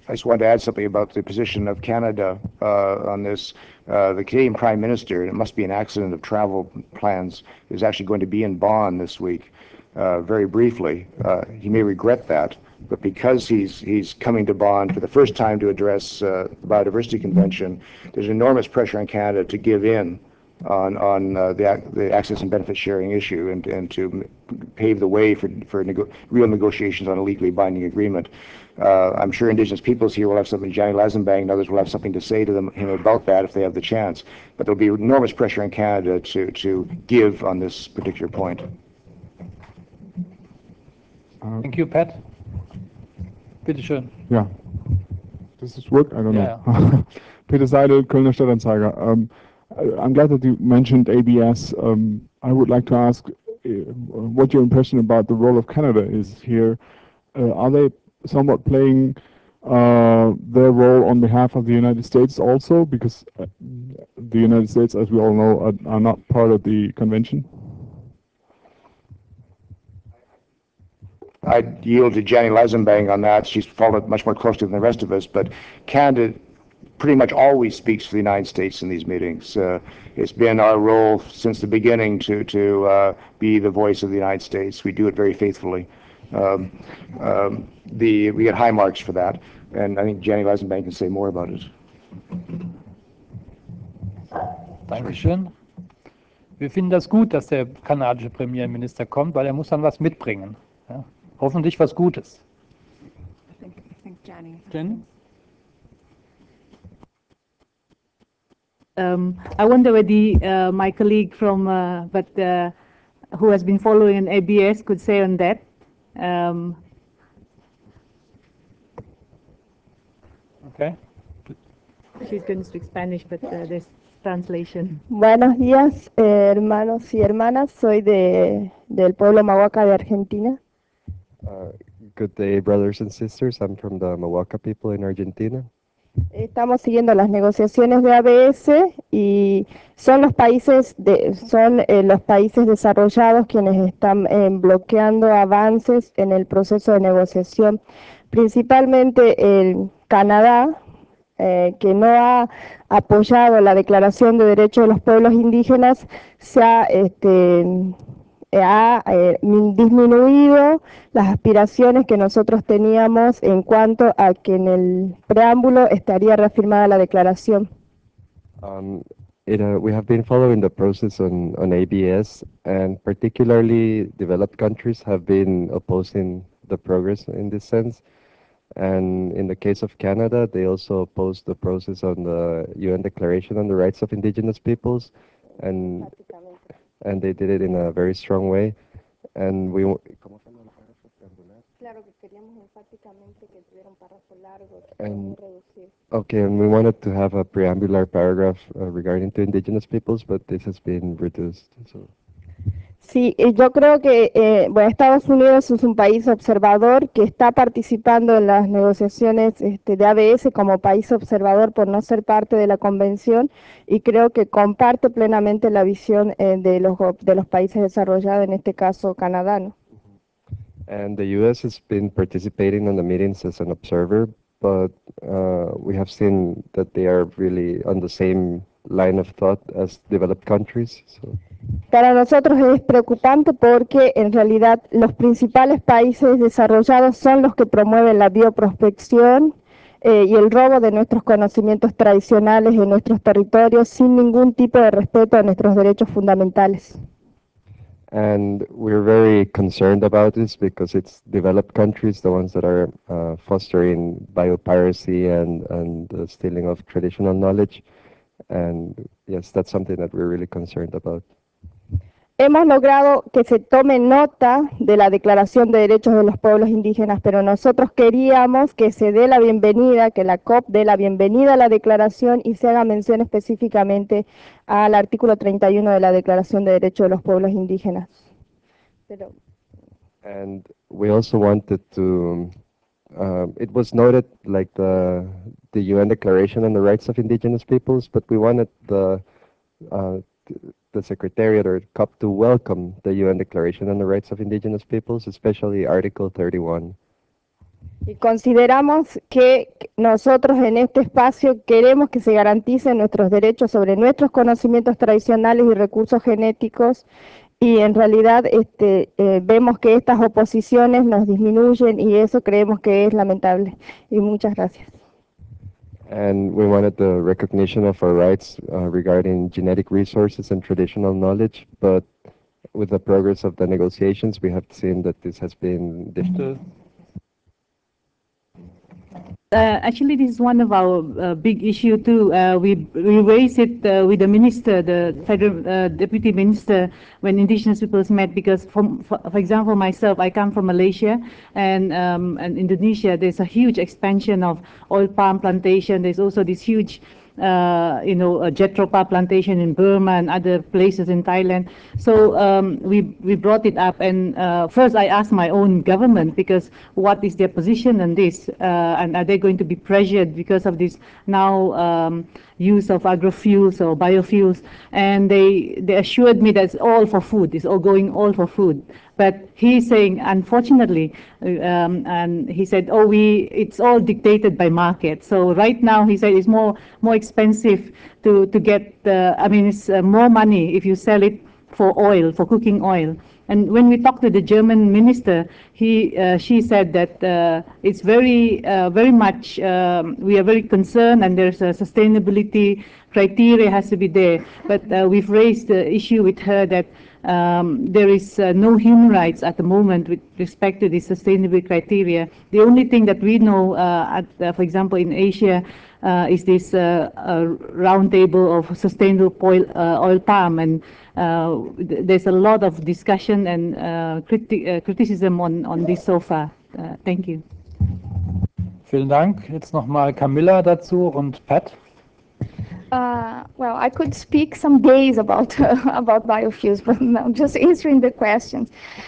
I just wanted to add something about the position of Canada on this. The Canadian Prime Minister, and it must be an accident of travel plans, is actually going to be in Bonn this week, very briefly. He may regret that, but because he's coming to Bonn for the first time to address the Biodiversity Convention, there's enormous pressure on Canada to give in on the access and benefit sharing issue and to pave the way for real negotiations on a legally binding agreement. I'm sure Indigenous peoples here will have something, Johnny Lazenbang and others will have something to say to him about that if they have the chance. But there'll be enormous pressure in Canada to give on this particular point. Thank you, Pat. Bitte schön. Yeah. Does this work? I don't know. Yeah. Peter Seidel, Kölner Stadtanzeiger. I'm glad that you mentioned ABS. I would like to ask what your impression about the role of Canada is here. Are they somewhat playing their role on behalf of the United States also? Because the United States, as we all know, are not part of the convention. I'd yield to Jenny Lazenbang on that. She's followed much more closely than the rest of us, but Canada pretty much always speaks for the United States in these meetings. It's been our role since the beginning to be the voice of the United States. We do it very faithfully. We get high marks for that, and I think Jenny Lazenbang can say more about it. Dankeschön. Wir finden das gut, dass der kanadische Premierminister kommt, weil er muss dann was mitbringen. Ja? Hoffentlich was Gutes. I think Jenny. Jenny? I wonder whether my colleague from who has been following ABS could say on that. Okay. She's going to speak Spanish, but there's translation. Buenos días, hermanos y hermanas. Soy del pueblo Mahuaca de Argentina. Good day, brothers and sisters. I'm from the Mahuaca people in Argentina. Estamos siguiendo las negociaciones de ABS y son los países desarrollados quienes están bloqueando avances en el proceso de negociación, principalmente el Canadá, que no ha apoyado la Declaración de Derechos de los Pueblos Indígenas, ha disminuido las aspiraciones que nosotros teníamos en cuanto a que en el preámbulo estaría reafirmada la declaración. We have been following the process on ABS, and particularly developed countries have been opposing the progress in this sense. And in the case of Canada, they also opposed the process on the UN Declaration on the Rights of Indigenous Peoples, and they did it in a very strong way. And we and we wanted to have a preambular paragraph regarding to indigenous peoples, but this has been reduced. So. Sí, yo creo que Estados Unidos es un país observador que está participando en las negociaciones de ABS como país observador por no ser parte de la convención, y creo que comparte plenamente la visión de los países desarrollados, en este caso Canadá, ¿no? And the U.S. has been participating in the meetings as an observer, but we have seen that they are really on the same line of thought as developed countries. So. Para nosotros es preocupante porque en realidad los principales países desarrollados son los que promueven la bioprospección y el robo de nuestros conocimientos tradicionales en nuestros territorios sin ningún tipo de respeto a nuestros derechos fundamentales. And we're very concerned about this because it's developed countries, the ones that are fostering biopiracy and the stealing of traditional knowledge. And yes, that's something that we're really concerned about. Hemos logrado que se tome nota de la Declaración de Derechos de los Pueblos Indígenas, pero nosotros queríamos que se dé la bienvenida, que la COP dé la bienvenida a la declaración y se haga mención específicamente al artículo 31 de la Declaración de Derechos de los Pueblos Indígenas. Pero... And we also wanted to, it was noted like the UN Declaration on the Rights of Indigenous Peoples, but we wanted the Secretariat or COP to welcome the UN Declaration on the Rights of Indigenous Peoples, especially Article 31. Y consideramos que nosotros en este espacio queremos que se garanticen nuestros derechos sobre nuestros conocimientos tradicionales y recursos genéticos, y en realidad vemos que estas oposiciones nos disminuyen y eso creemos que es lamentable. Y muchas gracias. And we wanted the recognition of our rights regarding genetic resources and traditional knowledge, but with the progress of the negotiations, we have seen that this has been difficult. Actually, this is one of our big issue too. We raised it with the minister, the federal deputy minister, when indigenous peoples met. Because, for example, myself, I come from Malaysia and Indonesia. There's a huge expansion of oil palm plantation. There's also this huge a Jethro plantation in Burma and other places in Thailand. So we brought it up, and first I asked my own government, because what is their position on this, and are they going to be pressured because of this now use of agrofuels or biofuels? And they assured me that it's all for food, it's all going all for food. But he's saying, unfortunately, and he said, oh, it's all dictated by market. So right now, he said, it's more expensive to get it's more money if you sell it for oil, for cooking oil. And when we talked to the German minister, she said that it's very much, we are very concerned, and there's a sustainability criteria has to be there. But we've raised the issue with her that there is no human rights at the moment with respect to the sustainability criteria. The only thing that we know, for example, in Asia, is this round table of sustainable oil palm, and there's a lot of discussion and criticism on this so far. Thank you. Vielen Dank. Jetzt nochmal Camilla dazu und Pat. Well, I could speak some days about about biofuels, but no, just answering the questions.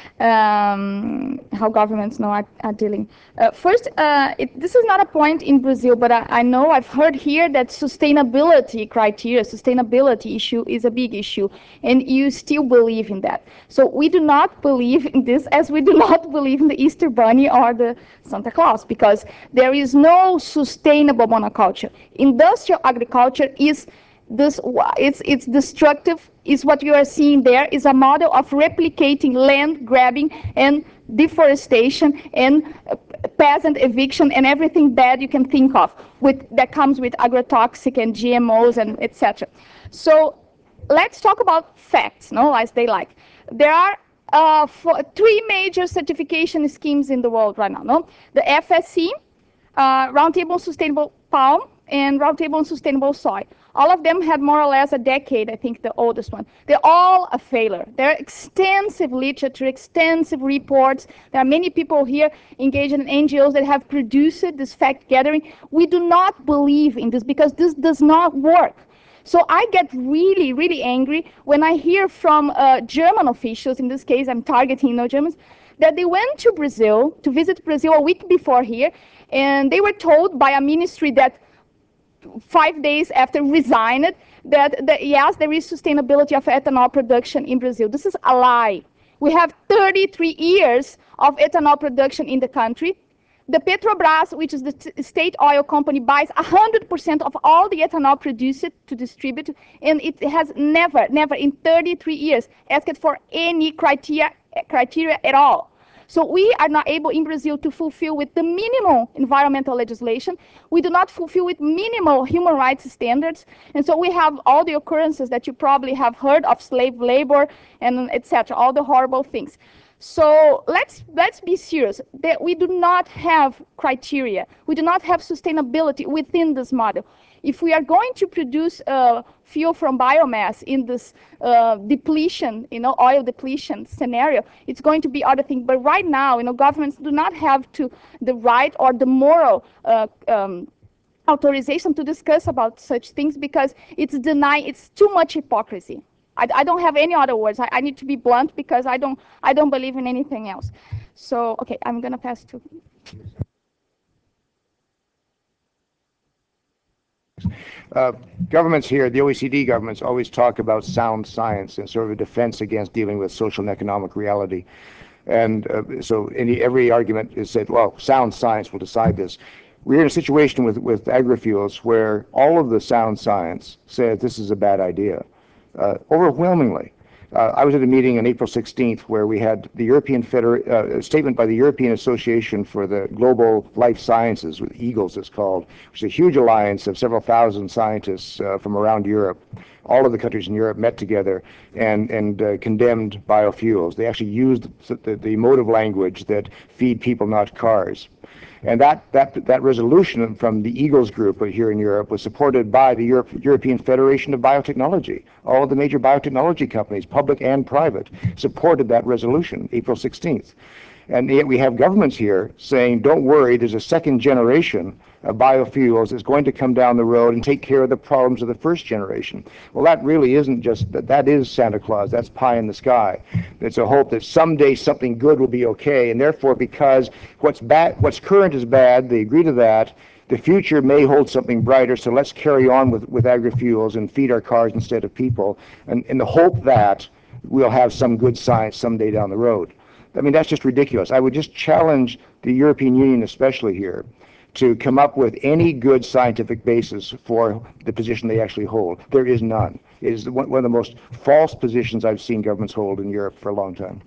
How governments are dealing. First, this is not a point in Brazil, but I know I've heard here that sustainability criteria, sustainability issue is a big issue, and you still believe in that. So we do not believe in this, as we do not believe in the Easter Bunny or the Santa Claus, because there is no sustainable monoculture. Industrial agriculture is this, it's destructive. Is what you are seeing there is a model of replicating land grabbing and deforestation and peasant eviction and everything bad you can think of that comes with agrotoxic and GMOs and etc. So let's talk about facts, as they like. There are three major certification schemes in the world right now. The FSC, Roundtable on Sustainable Palm, and Roundtable on Sustainable Soy. All of them had more or less a decade, I think the oldest one. They're all a failure. There are extensive literature, extensive reports. There are many people here engaged in NGOs that have produced this fact gathering. We do not believe in this because this does not work. So I get really, really angry when I hear from German officials, in this case I'm targeting no Germans, that they went to Brazil, to visit Brazil a week before here, and they were told by a ministry that 5 days after resigned that yes, there is sustainability of ethanol production in Brazil. This is a lie. We have 33 years of ethanol production in the country. The Petrobras, which is the state oil company, buys 100% of all the ethanol produced to distribute, and it has never in 33 years asked for any criteria at all. So we are not able in Brazil to fulfill with the minimal environmental legislation. We do not fulfill with minimal human rights standards. And so we have all the occurrences that you probably have heard of, slave labor and etc., all the horrible things. So let's be serious that we do not have criteria. We do not have sustainability within this model. If we are going to produce fuel from biomass in this depletion, oil depletion scenario, it's going to be other things. But right now, governments do not have the right or the moral authorization to discuss about such things because it's too much hypocrisy. I don't have any other words. I need to be blunt because I don't believe in anything else. So, okay, I'm going to pass to... Governments here, the OECD governments, always talk about sound science and sort of a defense against dealing with social and economic reality. And so every argument is said, well, sound science will decide this. We're in a situation with agri-fuels where all of the sound science says this is a bad idea, overwhelmingly. I was at a meeting on April 16th where we had the a statement by the European Association for the Global Life Sciences, with EAGLES it's called, which is a huge alliance of several thousand scientists from around Europe. All of the countries in Europe met together and condemned biofuels. They actually used the emotive language that feed people, not cars. And that resolution from the EAGLES group here in Europe was supported by the European Federation of Biotechnology. All of the major biotechnology companies, public and private, supported that resolution, April 16th. And yet we have governments here saying, don't worry, there's a second generation of biofuels that's going to come down the road and take care of the problems of the first generation. Well, that really isn't just, that is Santa Claus, that's pie in the sky. It's a hope that someday something good will be okay, and therefore because what's current is bad, they agree to that, the future may hold something brighter, so let's carry on with agri-fuels and feed our cars instead of people, and in the hope that we'll have some good science someday down the road. I mean, that's just ridiculous. I would just challenge the European Union, especially here, to come up with any good scientific basis for the position they actually hold. There is none. It is one of the most false positions I've seen governments hold in Europe for a long time.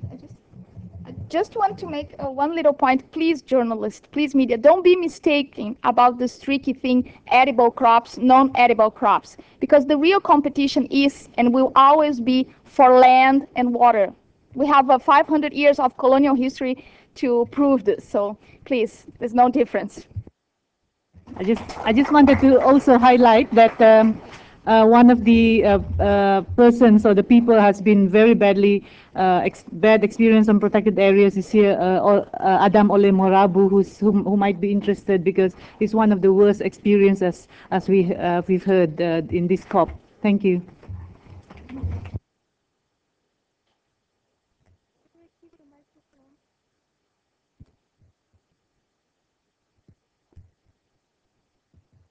I just want to make one little point. Please, journalists, please, media, don't be mistaken about this tricky thing, edible crops, non-edible crops, because the real competition is and will always be for land and water. We have 500 years of colonial history to prove this, so please, there's no difference. I just wanted to also highlight that one of the persons or the people has been very bad experience on protected areas is here, Adam Ole Morabu, who might be interested because it's one of the worst experiences as we've heard in this COP. Thank you.